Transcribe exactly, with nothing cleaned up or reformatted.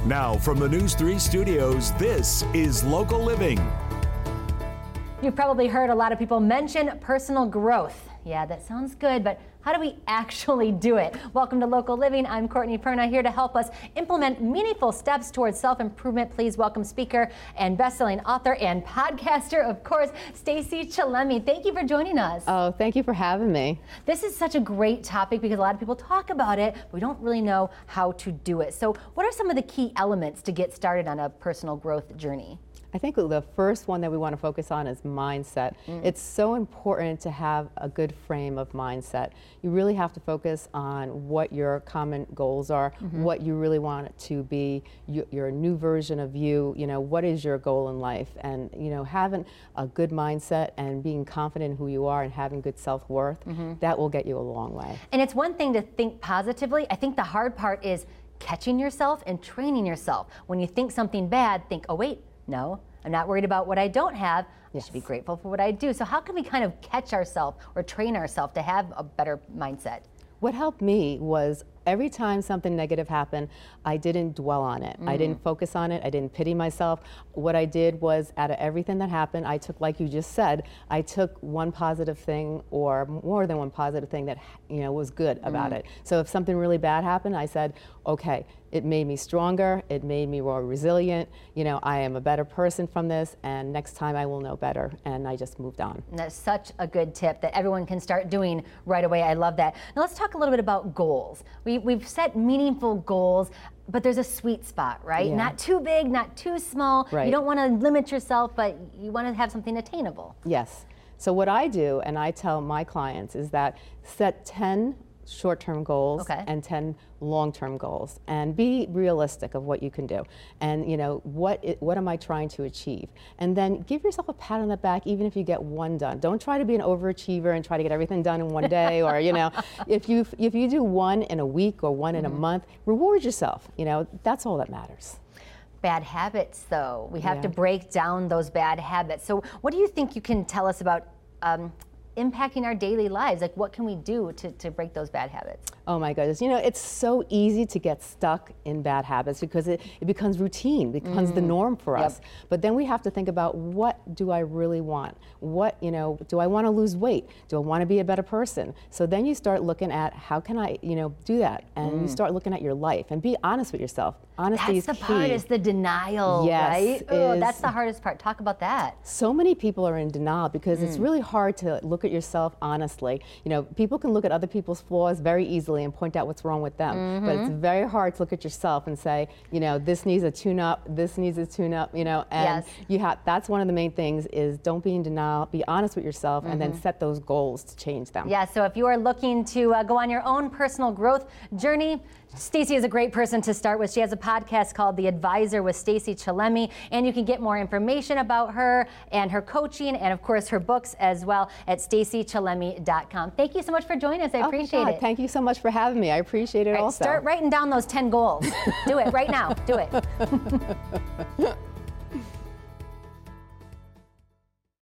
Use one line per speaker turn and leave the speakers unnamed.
Now from the News three studios, this is Local Living.
You've probably heard a lot of people mention personal growth. Yeah, that sounds good, but how do we actually do it? Welcome to Local Living. I'm Courtney Perna, here to help us implement meaningful steps towards self-improvement. Please welcome speaker and best-selling author and podcaster, of course, Stacy Chillemi. Thank you for joining us.
Oh, thank you for having me.
This is such a great topic because a lot of people talk about it, but we don't really know how to do it. So what are some of the key elements to get started on a personal growth journey?
I think the first one that we want to focus on is mindset. Mm. It's so important to have a good frame of mindset. You really have to focus on what your common goals are, mm-hmm. what you really want it to be, you, your new version of you, you know, what is your goal in life? And, you know, having a good mindset and being confident in who you are and having good self-worth, mm-hmm. that will get you a long way.
And it's one thing to think positively. I think the hard part is catching yourself and training yourself. When you think something bad, think, oh wait, no, I'm not worried about what I don't have. Yes. I should be grateful for what I do. So how can we kind of catch ourselves or train ourselves to have a better mindset?
What helped me was every time something negative happened, I didn't dwell on it. Mm. I didn't focus on it. I didn't pity myself. What I did was, out of everything that happened, I took, like you just said, I took one positive thing or more than one positive thing that, you know, was good about mm. it. So if something really bad happened, I said, okay, it made me stronger. It made me more resilient. You know, I am a better person from this, and next time I will know better. And I just moved on.
And that's such a good tip that everyone can start doing right away. I love that. Now let's talk a little bit about goals. We, we've set meaningful goals, but there's a sweet spot, right? Yeah. Not too big, not too small. Right. You don't want to limit yourself, but you want to have something attainable.
Yes. So what I do, and I tell my clients, is that set ten short-term goals okay. and ten long-term goals, and be realistic of what you can do, and you know what it, what am I trying to achieve, and then give yourself a pat on the back even if you get one done. Don't try to be an overachiever and try to get everything done in one day, or you know if you if you do one in a week or one mm-hmm. in a month, reward yourself. You know, that's all that matters.
Bad habits, though, we have
yeah.
to break down those bad habits. So what do you think you can tell us about um, impacting our daily lives? Like, what can we do to, to break those bad habits?
Oh my goodness, you know, it's so easy to get stuck in bad habits because it, it becomes routine, becomes mm. the norm for yep. us. But then we have to think about, what do I really want? What, you know, do I want to lose weight? Do I want to be a better person? So then you start looking at, how can I, you know, do that? And mm. you start looking at your life and be honest with yourself. Honesty is key.
That's the part, is the denial,
yes,
right? Oh, that's the hardest part. Talk about that.
So many people are in denial because mm. it's really hard to look at yourself honestly. You know, people can look at other people's flaws very easily and point out what's wrong with them. Mm-hmm. But it's very hard to look at yourself and say, you know, this needs a tune-up, this needs a tune-up, you know, and yes. you have, that's one of the main things, is don't be in denial, be honest with yourself, mm-hmm. and then set those goals to change them.
Yeah, so if you are looking to uh, go on your own personal growth journey, Stacy is a great person to start with. She has a podcast called The Advisor with Stacy Chillemi, and you can get more information about her and her coaching, and of course her books as well, at stacy chillemi dot com. Thank you so much for joining us. I
oh
appreciate
God,
it.
Thank you so much for having me. I appreciate it
right,
also.
Start writing down those ten goals. Do it right now. Do it.